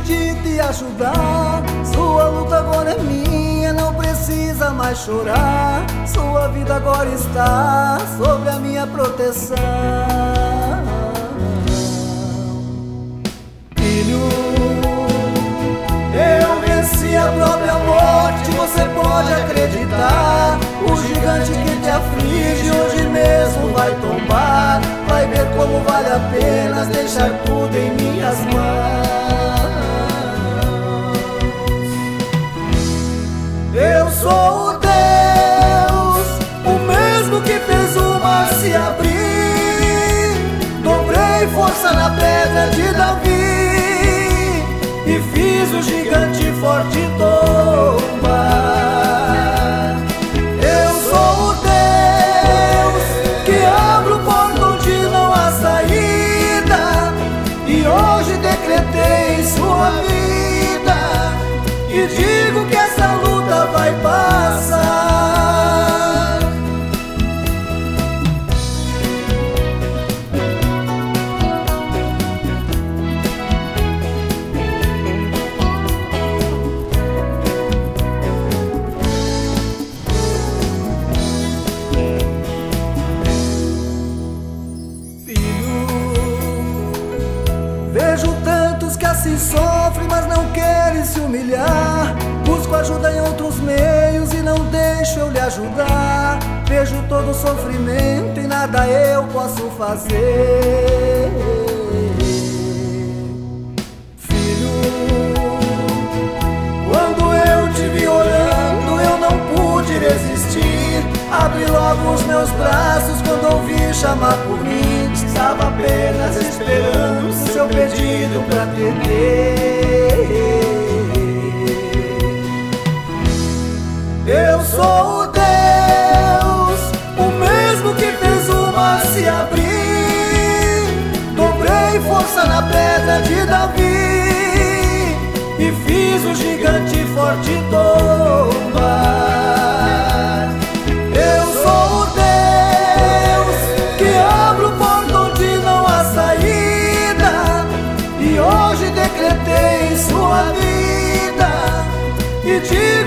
acredita e ajudar. Sua luta agora é minha, não precisa mais chorar. Sua vida agora está sob a minha proteção. Filho, eu venci a própria morte, você pode acreditar. O gigante que te aflige hoje mesmo vai tombar. Vai ver como vale a pena deixar tudo em minhas mãos. Eu sou o Deus, o mesmo que fez o mar se abrir. Dobrei força na pedra de Davi e fiz o gigante forte tombar. Eu sou o Deus que abre o porto onde não há saída, e hoje decretei sua vida e digo que essa luta vai passar. Vejo tantos que assim sofrem, mas não querem se humilhar. Busco ajuda em outros meios e não deixo eu lhe ajudar. Vejo todo o sofrimento e nada eu posso fazer. Filho, quando eu te vi orando, eu não pude resistir. Abri logo os meus braços quando ouvi chamar por mim. Estava apenas esperando o seu pedido pra atender. Eu sou o Deus, o mesmo que fez o mar se abrir. Dobrei força na pedra de Davi e fiz o gigante forte tombar. Eu sou o Deus que abre o porto onde não há saída, e hoje decretei sua vida e digo